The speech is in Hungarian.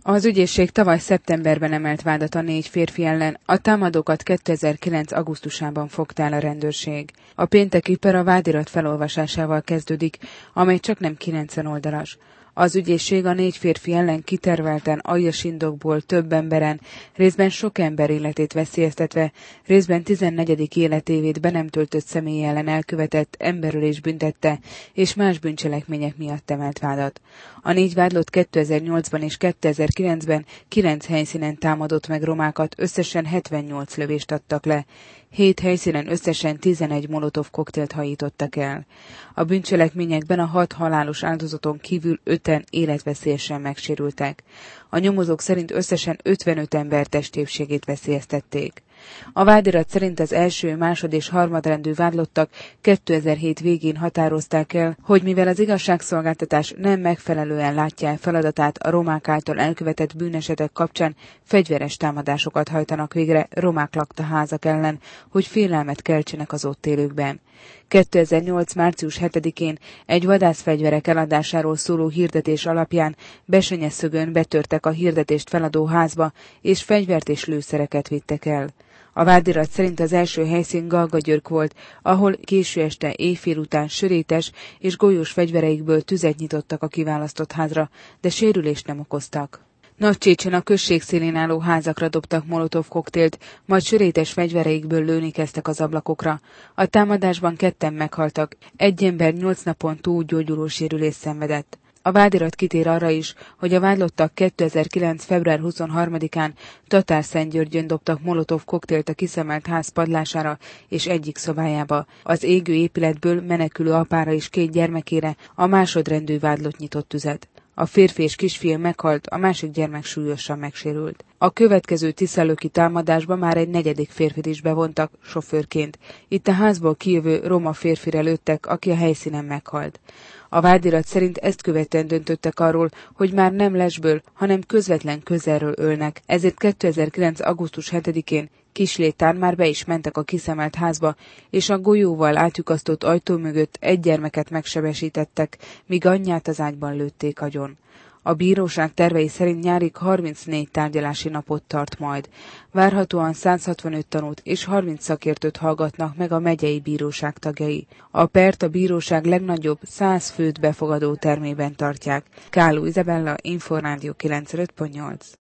Az ügyészség tavaly szeptemberben emelt vádat a 4 férfi ellen, a támadókat 2009. augusztusában fogta el a rendőrség. A pénteki per a vádirat felolvasásával kezdődik, amely csaknem 90 oldalas. Az ügyészség a 4 férfi ellen kitervelten aljas indokból több emberen, részben sok ember életét veszélyeztetve, részben 14. életévét be nem töltött személy ellen elkövetett emberölés büntette, és más bűncselekmények miatt emelt vádat. A 4 vádlott 2008-ban és 2009-ben 9 helyszínen támadott meg romákat, összesen 78 lövést adtak le. 7 helyszínen összesen 11 molotov koktélt hajítottak el. A bűncselekményekben a 6 halálos áldozaton kívül 5-en életveszélyesen megsérültek. A nyomozók szerint összesen 55 ember testépségét veszélyeztették. A vádirat szerint az első, másod és harmadrendű vádlottak 2007 végén határozták el, hogy mivel az igazságszolgáltatás nem megfelelően látja el feladatát a romák által elkövetett bűnesetek kapcsán, fegyveres támadásokat hajtanak végre romák lakta házak ellen, hogy félelmet keltsenek az ott élőkben. 2008. március 7-én egy vadászfegyverek eladásáról szóló hirdetés alapján Besenyeszögön betörtek a hirdetést feladó házba, és fegyvert és lőszereket vittek el. A vádirat szerint az első helyszín Galgagyörk volt, ahol késő este éjfél után sörétes és golyós fegyvereikből tüzet nyitottak a kiválasztott házra, de sérülést nem okoztak. Nagycsécsen a község szélén álló házakra dobtak molotov koktélt, majd sörétes fegyvereikből lőni kezdtek az ablakokra. A támadásban 2-en meghaltak, egy ember 8 napon túl gyógyuló sérülést szenvedett. A vádirat kitér arra is, hogy a vádlottak 2009. február 23-án Tatárszentgyörgyön dobtak molotov koktélt a kiszemelt ház padlására és egyik szobájába. Az égő épületből menekülő apára és 2 gyermekére a másodrendű vádlott nyitott tüzet. A férfi és kisfiú meghalt, a másik gyermek súlyosan megsérült. A következő tiszalöki támadásba már egy 4. férfit is bevontak, sofőrként. Itt a házból kijövő roma férfire lőttek, aki a helyszínen meghalt. A vádirat szerint ezt követően döntöttek arról, hogy már nem lesből, hanem közvetlen közelről ölnek, ezért 2009. augusztus 7-én Kislétán már be is mentek a kiszemelt házba, és a golyóval átlyukasztott ajtó mögött egy gyermeket megsebesítettek, míg anyját az ágyban lőtték agyon. A bíróság tervei szerint nyárig 34 tárgyalási napot tart majd. Várhatóan 165 tanút és 30 szakértőt hallgatnak meg a megyei bíróság tagjai. A pert a bíróság legnagyobb 100 főt befogadó termében tartják. Káló Izabella, Inforádió 95.8.